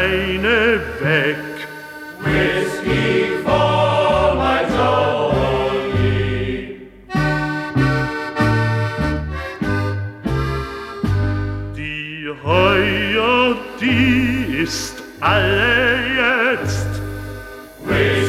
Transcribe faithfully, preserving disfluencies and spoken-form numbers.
Weine weg. Whisky for my Johnny. Die Heuer, die ist alle jetzt. Whisky